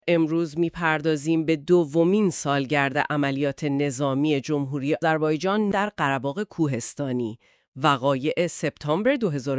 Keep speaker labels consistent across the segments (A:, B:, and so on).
A: امروز میپردازیم به دومین سالگرد عملیات نظامی جمهوری آذربایجان در قره‌باغ کوهستانی، وقایع سپتامبر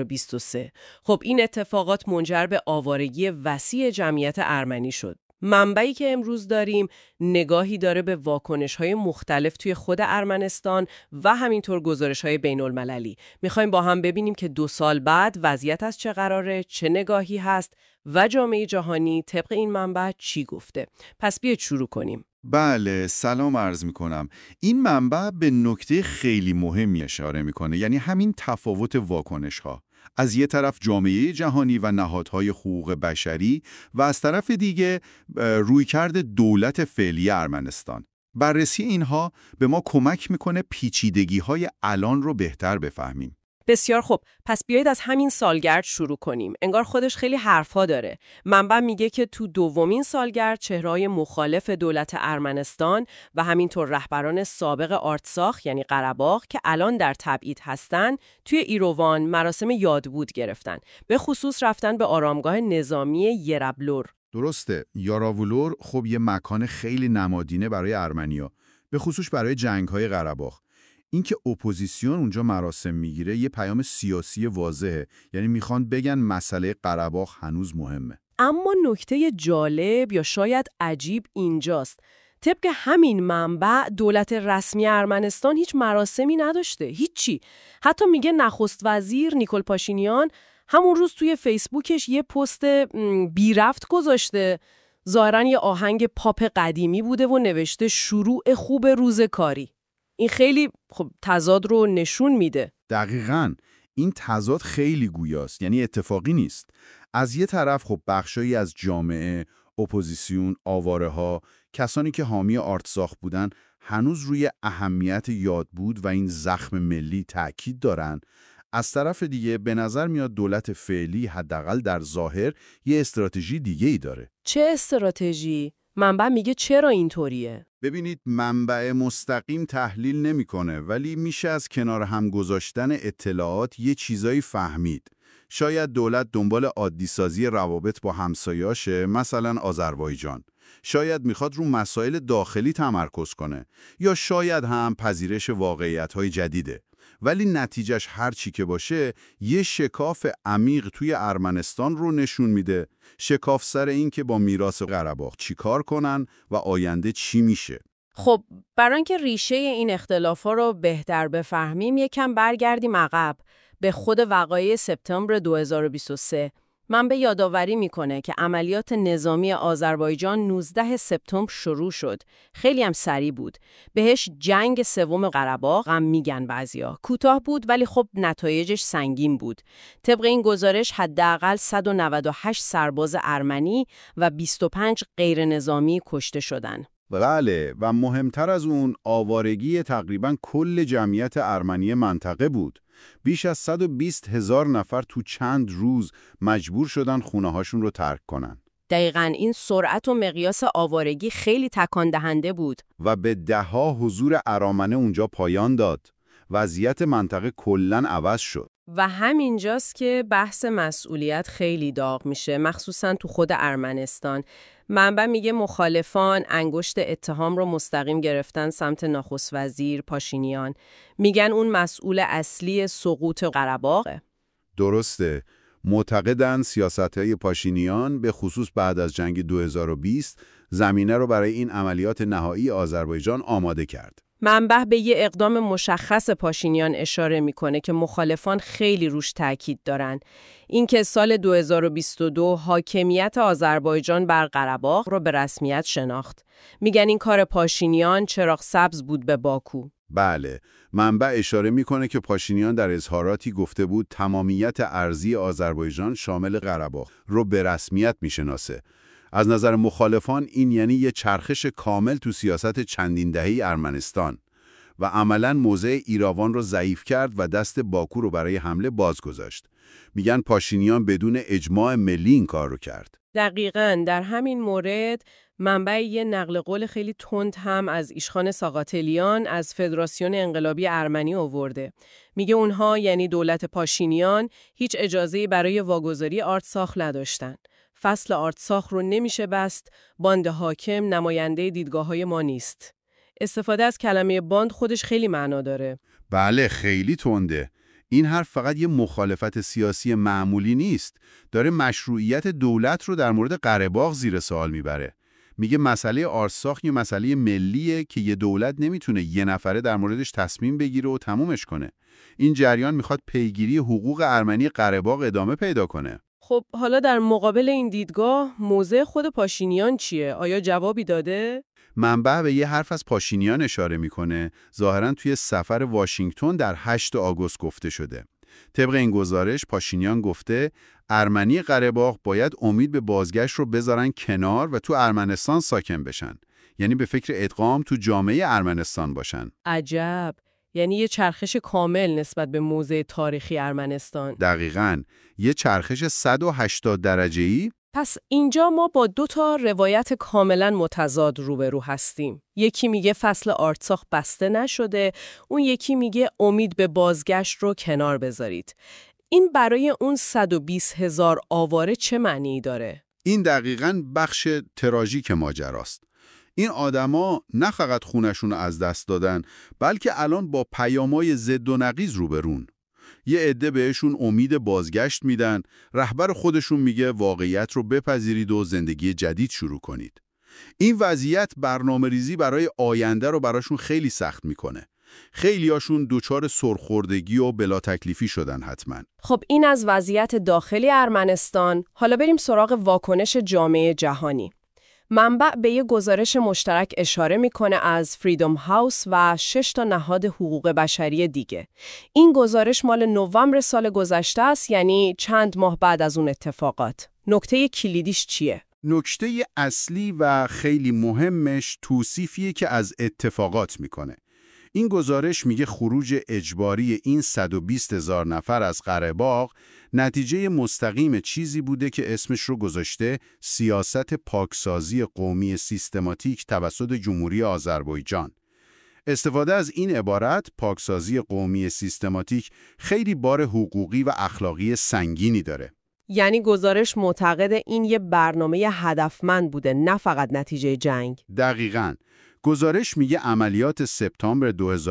A: 2023. خب این اتفاقات منجر به آوارگی وسیع جمعیت ارمنی شد. منبعی که امروز داریم نگاهی داره به واکنش‌های مختلف توی خود ارمنستان و همینطور گزارش‌های بین‌المللی. می‌خوایم با هم ببینیم که 2 سال بعد وضعیت از چه قراره، چه نگاهی هست و جامعه جهانی طبق این منبع چی گفته. پس بیاید شروع کنیم.
B: بله، سلام عرض میکنم. این منبع به نکته خیلی مهمی اشاره میکنه، یعنی همین تفاوت واکنش ها. از یه طرف جامعه جهانی و نهادهای حقوق بشری و از طرف دیگه رویکرد دولت فعلی ارمنستان. بررسی اینها به ما کمک میکنه پیچیدگی های الان رو بهتر بفهمیم.
A: بسیار خوب، پس بیایید از همین سالگرد شروع کنیم. انگار خودش خیلی حرفا داره. منبع میگه که تو دومین سالگرد چهره‌های مخالف دولت ارمنستان و همینطور رهبران سابق آرتساخ یعنی قره‌باغ که الان در تبعید هستن، توی ایروان مراسم یادبود گرفتن. به خصوص رفتن به آرامگاه نظامی یرابلور.
B: درسته، یاراولور خب یه مکان خیلی نمادینه برای ارمنیا، به خصوص برای جنگ‌های قره‌باغ. اینکه اپوزیسیون اونجا مراسم میگیره یه پیام سیاسی واضحه، یعنی میخوان بگن مسئله قره‌باغ هنوز مهمه.
A: اما نکته جالب یا شاید عجیب اینجاست. طبق همین منبع دولت رسمی ارمنستان هیچ مراسمی نداشته، هیچی. حتی میگه نخست وزیر نیکول پاشینیان همون روز توی فیسبوکش یه پست بی رفت گذاشته. ظاهراً یه آهنگ پاپ قدیمی بوده و نوشته شروع خوب روز کاری. این خیلی تضاد رو نشون میده.
B: دقیقاً این تضاد خیلی گویاست، یعنی اتفاقی نیست. از یه طرف خب بخشایی از جامعه، اپوزیسیون، آواره‌ها، کسانی که حامی آرتساخ بودن هنوز روی اهمیت یادبود و این زخم ملی تأکید دارن. از طرف دیگه به نظر میاد دولت فعلی حداقل در ظاهر یه استراتژی دیگه‌ای داره.
A: چه استراتژی؟ منبع میگه چرا اینطوریه؟
B: ببینید، منبع مستقیم تحلیل نمیکنه، ولی میشه از کنار هم گذاشتن اطلاعات یه چیزایی فهمید. شاید دولت دنبال عادی سازی روابط با همسایه‌اشه، مثلا آذربایجان. شاید میخواد رو مسائل داخلی تمرکز کنه، یا شاید هم پذیرش واقعیت‌های جدیده. ولی نتیجهش هر چی که باشه، یه شکاف عمیق توی ارمنستان رو نشون میده. شکاف سر این که با میراث قره‌باغ چی کار کنن و آینده چی میشه.
A: خب برای اینکه ریشه این اختلافا رو بهتر بفهمیم یکم برگردیم عقب به خود وقایع سپتامبر 2023. منبع یادآوری میکنه که عملیات نظامی آذربایجان 19 سپتامبر شروع شد. خیلی هم سریع بود. بهش جنگ سوم قره‌باغ هم میگن بعضیا. کوتاه بود ولی خب نتایجش سنگین بود. طبق این گزارش حداقل 198 سرباز ارمنی و 25 غیر نظامی کشته شدن.
B: بله، و مهمتر از اون آوارگی تقریباً کل جمعیت ارمنی منطقه بود. بیش از 120,000 نفر تو چند روز مجبور شدن خونه‌هاشون رو ترک کنن.
A: دقیقاً این سرعت و مقیاس آوارگی خیلی تکان دهنده بود.
B: و به ده‌ها حضور ارامنه اونجا پایان داد. وضعیت منطقه کلاً عوض شد.
A: و همینجاست که بحث مسئولیت خیلی داغ میشه، مخصوصاً تو خود ارمنستان. منبع میگه مخالفان انگشت اتهام رو مستقیم گرفتن سمت نخست وزیر پاشینیان. میگن اون مسئول اصلی سقوط قره‌باغه.
B: درسته. معتقدن سیاست‌های پاشینیان به خصوص بعد از جنگ 2020 زمینه رو برای این عملیات نهایی آذربایجان آماده کرد.
A: منبع به یه اقدام مشخص پاشینیان اشاره میکنه که مخالفان خیلی روش تاکید دارن. این که سال 2022 حاکمیت آذربایجان بر قره‌باغ رو به رسمیت شناخت. میگن این کار پاشینیان چراغ سبز بود به باکو.
B: بله، منبع اشاره میکنه که پاشینیان در اظهاراتی گفته بود تمامیت ارضی آذربایجان شامل قره‌باغ رو به رسمیت میشناسه. از نظر مخالفان این یعنی یه چرخش کامل تو سیاست چندین دهه‌ای ارمنستان و عملاً موضع ایراوان رو ضعیف کرد و دست باکو رو برای حمله باز گذاشت. میگن پاشینیان بدون اجماع ملی این کار رو کرد.
A: دقیقاً در همین مورد منبع یه نقل قول خیلی تند هم از ایشخان ساقاتلیان از فدراسیون انقلابی ارمنی آورده. میگه اونها یعنی دولت پاشینیان هیچ اجازه‌ای برای واگذاری آرتساخ نداشتن. فصل آرتساخ رو نمیشه بست، باند حاکم نماینده دیدگاه‌های ما نیست. استفاده از کلمه باند خودش خیلی معنا داره.
B: بله، خیلی تنده. این حرف فقط یه مخالفت سیاسی معمولی نیست. داره مشروعیت دولت رو در مورد قره‌باغ زیر سوال میبره. میگه مسئله آرتساخ یه مسئله ملیه که یه دولت نمیتونه یه نفره در موردش تصمیم بگیره و تمومش کنه. این جریان میخواد پیگیری حقوق ارمنی قره‌باغ ادامه پیدا کنه.
A: خب حالا در مقابل این دیدگاه موضع خود پاشینیان چیه؟ آیا جوابی داده؟
B: منبع به یه حرف از پاشینیان اشاره میکنه، ظاهراً توی سفر واشنگتن در 8 آگوست گفته شده. طبق این گزارش پاشینیان گفته ارمنی قره‌باغ باید امید به بازگشت رو بذارن کنار و تو ارمنستان ساکن بشن. یعنی به فکر ادغام تو جامعه ارمنستان باشن.
A: عجب. یعنی یه چرخش کامل نسبت به موضع تاریخی ارمنستان.
B: دقیقاً. یه چرخش 180 درجه‌ای.
A: پس اینجا ما با 2 تا روایت کاملا متضاد روبرو هستیم. یکی میگه فصل آرتساخ بسته نشده، اون یکی میگه امید به بازگشت رو کنار بذارید. این برای اون 120,000 آواره چه معنی داره؟
B: این دقیقاً بخش تراژیک ماجراست. این آدما نه فقط خونشون رو از دست دادن، بلکه الان با پیامای ضد و نقیض روبرون. یه عده بهشون امید بازگشت میدن، رهبر خودشون میگه واقعیت رو بپذیرید و زندگی جدید شروع کنید. این وضعیت برنامه‌ریزی برای آینده رو براشون خیلی سخت میکنه. خیلیاشون دچار سرخوردگی و بلا تکلیفی شدن حتما.
A: خب این از وضعیت داخلی ارمنستان. حالا بریم سراغ واکنش جامعه جهانی. منبع به یک گزارش مشترک اشاره میکنه از فریدم هاوس و 6 تا نهاد حقوق بشری دیگه. این گزارش مال نوامبر سال گذشته است، یعنی چند ماه بعد از اون اتفاقات. نکته کلیدیش چیه؟
B: نکته اصلی و خیلی مهمش توصیفیه که از اتفاقات میکنه. این گزارش میگه خروج اجباری این 120,000 نفر از قره‌باغ نتیجه مستقیم چیزی بوده که اسمش رو گذاشته سیاست پاکسازی قومی سیستماتیک توسط جمهوری آذربایجان. استفاده از این عبارت پاکسازی قومی سیستماتیک خیلی بار حقوقی و اخلاقی سنگینی داره.
A: یعنی گزارش معتقد این یه برنامه هدفمند بوده، نه فقط نتیجه جنگ.
B: دقیقاً. گزارش میگه عملیات سپتامبر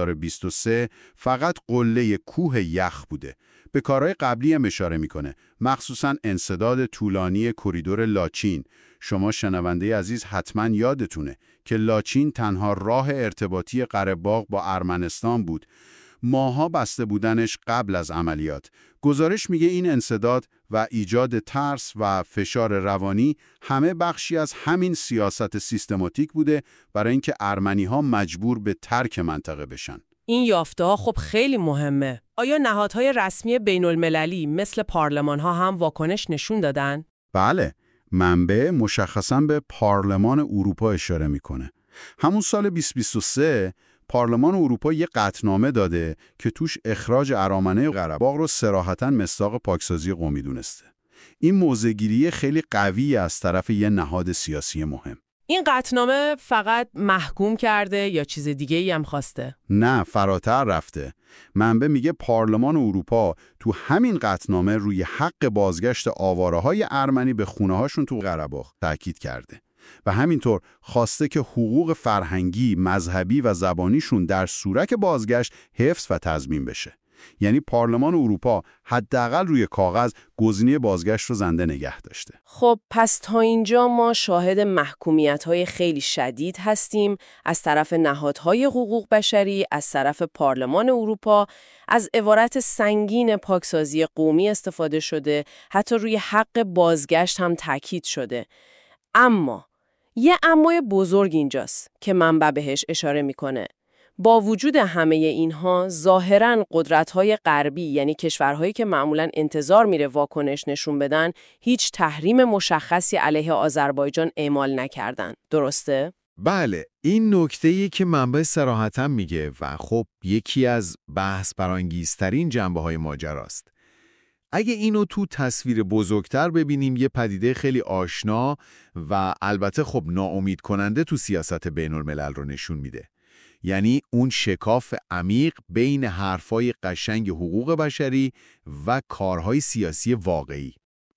B: 2023 فقط قله کوه یخ بوده. به کارهای قبلی هم اشاره میکنه، مخصوصاً انسداد طولانی کریدور لاچین. شما شنونده عزیز حتما یادتونه که لاچین تنها راه ارتباطی قره‌باغ با ارمنستان بود. ماها بسته بودنش قبل از عملیات. گزارش میگه این انسداد و ایجاد ترس و فشار روانی همه بخشی از همین سیاست سیستماتیک بوده برای اینکه ارمنی‌ها مجبور به ترک منطقه بشن.
A: این یافته‌ها خب خیلی مهمه. آیا نهادهای رسمی بین‌المللی مثل پارلمان‌ها هم واکنش نشون دادن؟
B: بله، منبع مشخصاً به پارلمان اروپا اشاره میکنه. همون سال 2023 پارلمان اروپا یه قطعنامه داده که توش اخراج ارامنه قره‌باغ رو صراحتاً مصداق پاکسازی قومی دونسته. این موضع‌گیری خیلی قوی از طرف یه نهاد سیاسی مهم.
A: این قطعنامه فقط محکوم کرده یا چیز دیگه‌ای هم خواسته؟
B: نه، فراتر رفته. منبع میگه پارلمان اروپا تو همین قطعنامه روی حق بازگشت آواره‌های ارمنی به خونه‌هاشون تو قره‌باغ تاکید کرده. و همینطور خواسته که حقوق فرهنگی، مذهبی و زبانیشون در صورت بازگشت حفظ و تضمین بشه. یعنی پارلمان اروپا حداقل روی کاغذ گزینه بازگشت رو زنده نگه داشته.
A: خب پس تا اینجا ما شاهد محکومیت‌های خیلی شدید هستیم از طرف نهادهای حقوق بشری، از طرف پارلمان اروپا، از عبارت سنگین پاکسازی قومی استفاده شده، حتی روی حق بازگشت هم تاکید شده. اما یه امای بزرگ اینجاست که منبع بهش اشاره میکنه. با وجود همه اینها ظاهراً قدرت‌های غربی، یعنی کشورهایی که معمولاً انتظار میره واکنش نشون بدن، هیچ تحریم مشخصی علیه آذربایجان اعمال نکردن. درسته؟
C: بله، این نکته‌ای که منبع صراحتاً میگه و خب یکی از بحث برانگیزترین جنبه‌های ماجراست. اگه اینو تو تصویر بزرگتر ببینیم یه پدیده خیلی آشنا و البته خب ناامید کننده تو سیاست بین الملل رو نشون میده. یعنی اون شکاف عمیق بین حرفای قشنگ حقوق بشری و کارهای سیاسی واقعی.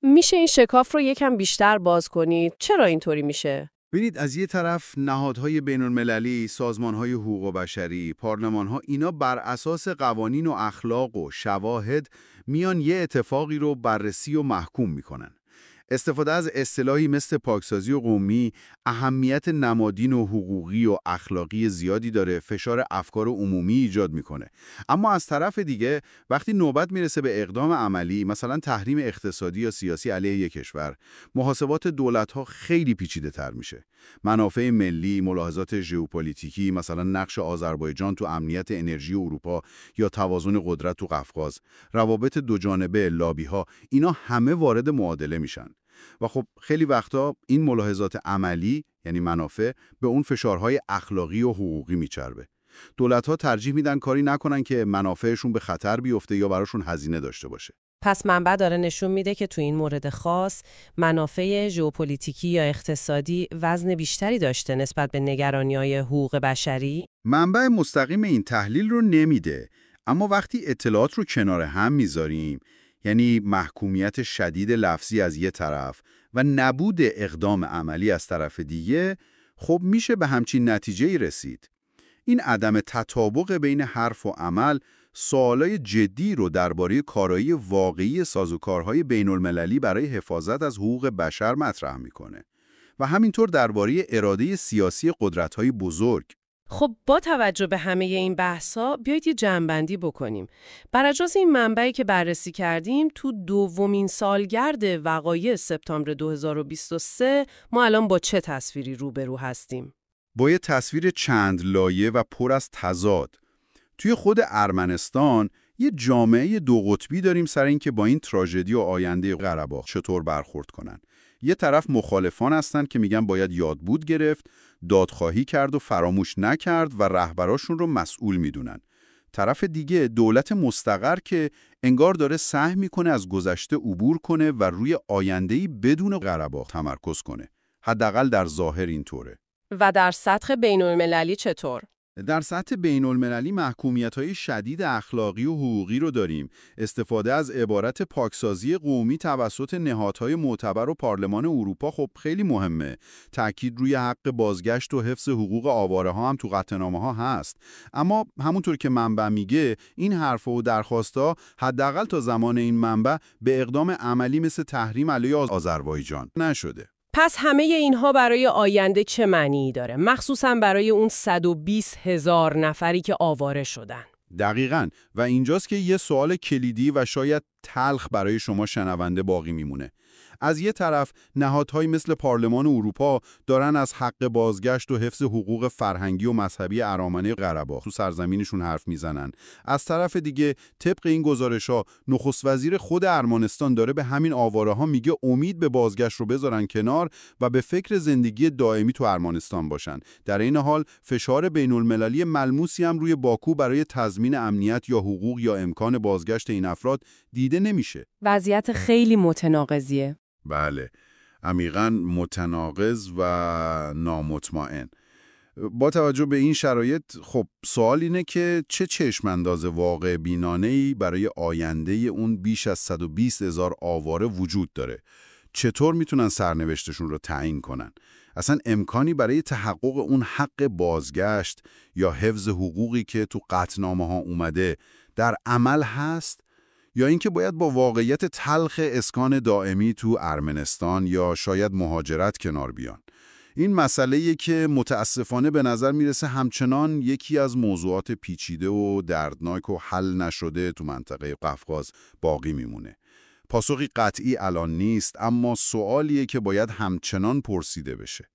A: میشه این شکاف رو یکم بیشتر باز کنید؟ چرا اینطوری میشه؟
B: ببینید، از یه طرف نهادهای بین‌المللی، سازمانهای حقوق بشری، پارلمانها، اینا بر اساس قوانین و اخلاق و شواهد میان یه اتفاقی رو بررسی و محکوم میکنن. استفاده از اصطلاحی مثل پاکسازی و قومی اهمیت نمادین و حقوقی و اخلاقی زیادی داره، فشار افکار عمومی ایجاد میکنه. اما از طرف دیگه وقتی نوبت میرسه به اقدام عملی، مثلا تحریم اقتصادی یا سیاسی علیه یک کشور، محاسبات دولت‌ها خیلی پیچیده تر میشه. منافع ملی، ملاحظات ژئوپلیتیکی، مثلا نقش آذربایجان تو امنیت انرژی اروپا یا توازن قدرت تو قفقاز، روابط دوجانبه، لابی‌ها، اینا همه وارد معادله میشن. و خب خیلی وقتا این ملاحظات عملی، یعنی منافع، به اون فشارهای اخلاقی و حقوقی میچربه. دولت‌ها ترجیح میدن کاری نکنن که منافعشون به خطر بیفته یا براشون هزینه داشته باشه.
A: پس منبع داره نشون میده که تو این مورد خاص منافع ژئوپلیتیکی یا اقتصادی وزن بیشتری داشته نسبت به نگرانی‌های حقوق بشری.
B: منبع مستقیم این تحلیل رو نمیده، اما وقتی اطلاعات رو کنار هم میذاریم، یعنی محکومیت شدید لفظی از یه طرف و نبود اقدام عملی از طرف دیگه، خب میشه به همچین نتیجه‌ای رسید. این عدم تطابق بین حرف و عمل سوالای جدی رو درباره کارایی واقعی سازوکارهای بین‌المللی برای حفاظت از حقوق بشر مطرح میکنه و همینطور درباره اراده سیاسی قدرت‌های بزرگ.
A: خب با توجه به همه این بحثا بیایید یه جمع‌بندی بکنیم. بر اساس این منبعی که بررسی کردیم تو دومین سالگرد وقایع سپتامبر 2023 ما الان با چه تصویری روبرو هستیم؟
B: با یه تصویر چند لایه و پر از تضاد. توی خود ارمنستان یه جامعه دو قطبی داریم سر این که با این تراژدی و آینده قره چطور برخورد کنن. یه طرف مخالفان هستن که میگن باید یادبود گرفت، دادخواهی کرد و فراموش نکرد و رهبراشون رو مسئول میدونن. طرف دیگه دولت مستقر که انگار داره سعی میکنه از گذشته عبور کنه و روی آینده‌ای بدون قره تمرکز کنه. حداقل در ظاهر اینطوره.
A: و در سطح بین‌المللی چطور؟
B: در سطح بین‌المللی محکومیت‌های شدید اخلاقی و حقوقی رو داریم. استفاده از عبارت پاکسازی قومی توسط نهادهای معتبر و پارلمان اروپا خب خیلی مهمه. تأکید روی حق بازگشت و حفظ حقوق آواره‌ها هم تو قطعنامه‌ها هست. اما همونطور که منبع میگه، این حرفا و درخواست‌ها حداقل تا زمان این منبع به اقدام عملی مثل تحریم علیه آذربایجان نشده.
A: پس همه اینها برای آینده چه معنی داره؟ مخصوصاً برای اون 120,000 نفری که آواره شدن.
B: دقیقاً، و اینجاست که یه سوال کلیدی و شاید تلخ برای شما شنونده باقی میمونه. از یه طرف نهادهایی مثل پارلمان اروپا دارن از حق بازگشت و حفظ حقوق فرهنگی و مذهبی ارامنه قره‌باغ تو سرزمینشون حرف میزنن. از طرف دیگه طبق این گزارش‌ها نخست وزیر خود ارمنستان داره به همین آواره‌ها میگه امید به بازگشت رو بذارن کنار و به فکر زندگی دائمی تو ارمنستان باشن. در این حال فشار بین‌المللی ملموسی هم روی باکو برای تضمین امنیت یا حقوق یا امکان بازگشت این افراد دیده نمیشه.
A: وضعیت خیلی متناقضیه.
B: بله، عمیقاً متناقض و نامطمئن. با توجه به این شرایط، خب سوال اینه که چه چشم‌انداز واقع بینانه‌ای برای آینده اون بیش از 120,000 آواره وجود داره؟ چطور میتونن سرنوشتشون رو تعیین کنن؟ اصلا امکانی برای تحقق اون حق بازگشت یا حفظ حقوقی که تو قطعنامه‌ها اومده در عمل هست؟ یا اینکه باید با واقعیت تلخ اسکان دائمی تو ارمنستان یا شاید مهاجرت کنار بیان؟ این مسئله‌ایه که متاسفانه به نظر میرسه همچنان یکی از موضوعات پیچیده و دردناک و حل نشده تو منطقه قفقاز باقی میمونه. پاسخی قطعی الان نیست، اما سوالیه که باید همچنان پرسیده بشه.